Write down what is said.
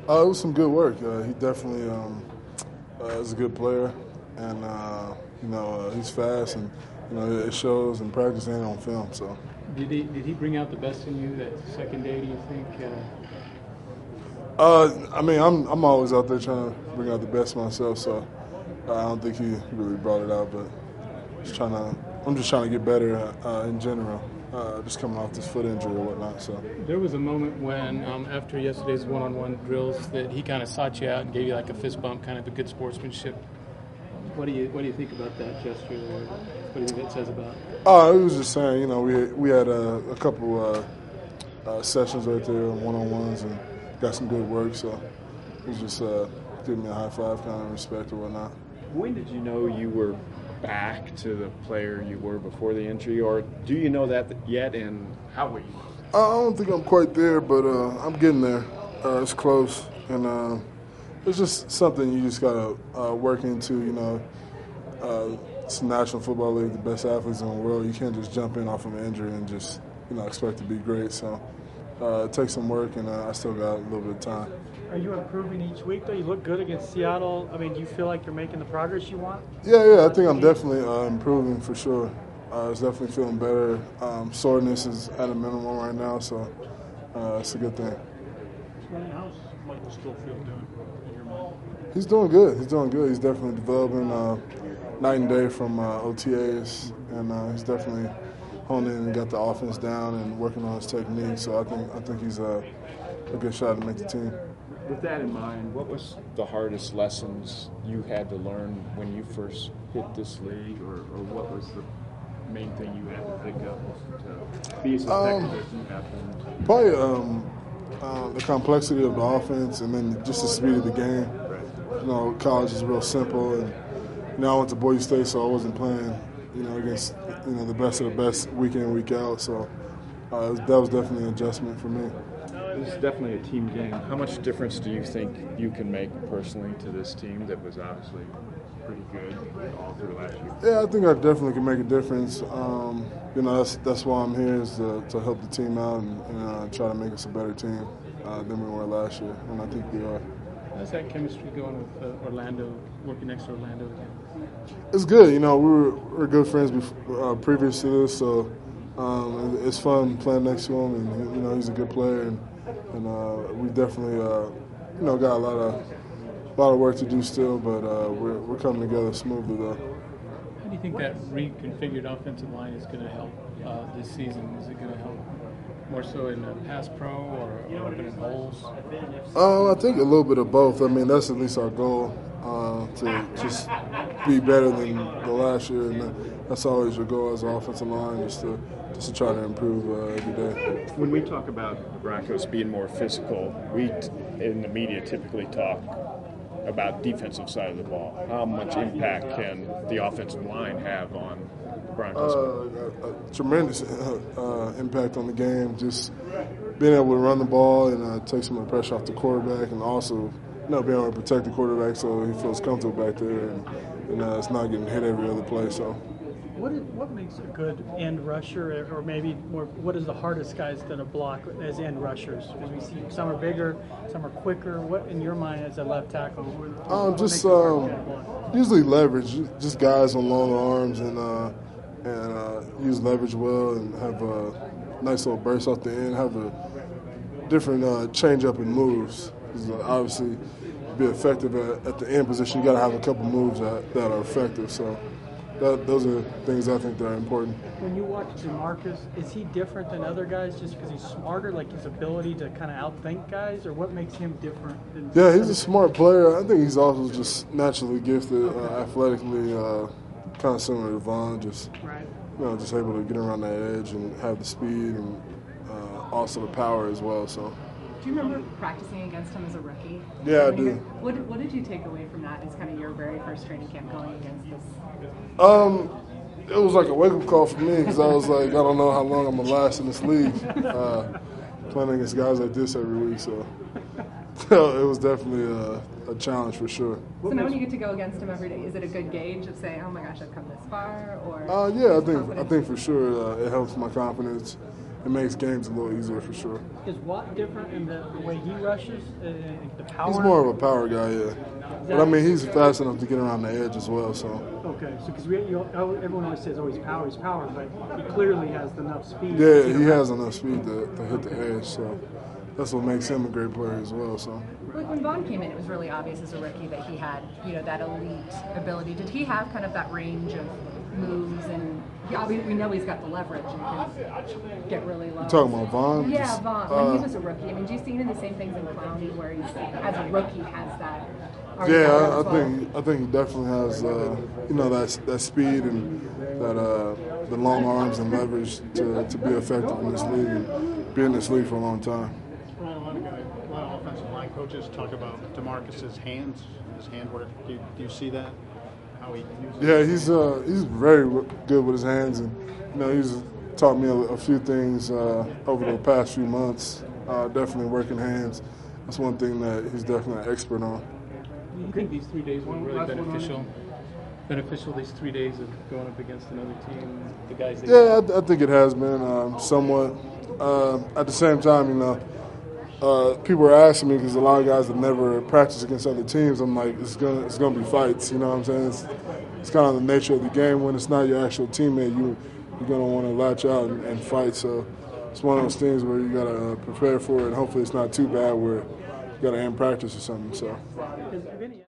It was some good work. He definitely is a good player, and he's fast, and it shows in practice and on film. So. Did he bring out the best in you that second day? Do you think? I mean, I'm always out there trying to bring out the best myself, so I don't think he really brought it out, but I'm just trying to get better in general, just coming off this foot injury or whatnot. So There was a moment when, after yesterday's one-on-one drills, that he kind of sought you out and gave you like a fist bump, kind of a good sportsmanship. What do you think about that gesture? What do you think it says about? I was just saying, we had a couple sessions right there, one-on-ones, and got some good work. So it was just giving me a high five, kind of respect or whatnot. When did you know you were back to the player you were before the injury, or do you know that yet? And how will you know? I don't think I'm quite there, but I'm getting there. It's close, and it's just something you just gotta work into. It's the National Football League, the best athletes in the world. You can't just jump in off of an injury and just expect to be great. So it takes some work, and I still got a little bit of time. Are you improving each week, though? You look good against Seattle. I mean, do you feel like you're making the progress you want? Yeah, I think I'm definitely improving for sure. It's definitely feeling better. Soreness is at a minimum right now, so it's a good thing. How's Michael Schofield doing in your mind? He's doing good. He's definitely developing night and day from OTAs, and he's definitely honed in and got the offense down and working on his technique. So I think he's a good shot to make the team. With that in mind, what was the hardest lessons you had to learn when you first hit this league, or what was the main thing you had to pick up to be as effective as you have been? Probably the complexity of the offense, and then just the speed of the game. College is real simple, and I went to Boise State, so I wasn't playing, against the best of the best week in, week out. So that was definitely an adjustment for me. It's definitely a team game. How much difference do you think you can make personally to this team that was obviously pretty good all through last year? Yeah, I think I definitely can make a difference. That's why I'm here, is to help the team out and try to make us a better team than we were last year, and I think we are. How's that chemistry going with Orlando, working next to Orlando again? It's good. We were good friends previous to this, so it's fun playing next to him, and he's a good player, and we definitely got a lot of work to do still, but we're coming together smoothly though. How do you think that reconfigured offensive line is going to help this season? Is it going to help more so in pass pro or opening holes? I think a little bit of both. I mean, that's at least our goal, to just be better than the last year, and that's always your goal as an offensive line, just to try to improve every day. When we talk about the Broncos being more physical, we in the media typically talk about defensive side of the ball. How much impact can the offensive line have on the Broncos? A tremendous impact on the game. Just being able to run the ball and take some of the pressure off the quarterback, and also being able to protect the quarterback so he feels comfortable back there, and it's not getting hit every other play. So. What makes a good end rusher, or maybe more, what is the hardest guys to block as end rushers? Because we see some are bigger, some are quicker. What, in your mind, as a left tackle? Just usually leverage, just guys on long arms and use leverage well and have a nice little burst off the end, have a different change up and moves. Obviously, to be effective at the end position, you got to have a couple moves that are effective. So. Those are things I think that are important. When you watch DeMarcus, is he different than other guys just because he's smarter, like his ability to kind of outthink guys, or what makes him different? Yeah, he's a smart player. I think he's also just naturally gifted, athletically, kind of similar to Vaughn, just able to get around that edge and have the speed and also the power as well. So. Do you remember practicing against him as a rookie? Yeah, I do. What did you take away from that as kind of your very first training camp going against this? It was like a wake-up call for me, because I was like, I don't know how long I'm going to last in this league, playing against guys like this every week. So it was definitely a challenge for sure. So now when you get to go against him every day, is it a good gauge of saying, oh my gosh, I've come this far? Or yeah, I think for sure it helps my confidence. it makes games a little easier for sure. Is Watt different in the way he rushes, the power? He's more of a power guy, yeah. But I mean, he's fast enough to get around the edge as well. So Okay, so because everyone always says, "Oh, he's power," but he clearly has enough speed. yeah, he has enough speed to hit the edge. So that's what makes him a great player as well. So. Like when Vaughn came in, it was really obvious as a rookie that he had, that elite ability. Did he have kind of that range of moves? And we know he's got the leverage and can get really low. You talking about Vaughn? Yeah, Vaughn. When he was a rookie, I mean, do you see any of the same things in Clowney where he's, as a rookie, has that? Yeah, I think he definitely has that speed and that the long arms and leverage to be effective in this league and be in this league for a long time. Ryan, a lot of offensive line coaches talk about DeMarcus's hands, his handwork. Do you see that? How he uses he's very good with his hands, and he's taught me a few things over the past few months. Definitely working hands. That's one thing that he's definitely an expert on. Do you think these 3 days were really beneficial? Beneficial, these 3 days of going up against another team, the guys. I think it has been somewhat. At the same time, people are asking me because a lot of guys have never practiced against other teams. I'm like, it's gonna be fights. You know what I'm saying? It's kind of the nature of the game. When it's not your actual teammate, you're gonna want to latch out and fight. So it's one of those things where you gotta prepare for it. And hopefully, it's not too bad where you gotta end practice or something. So.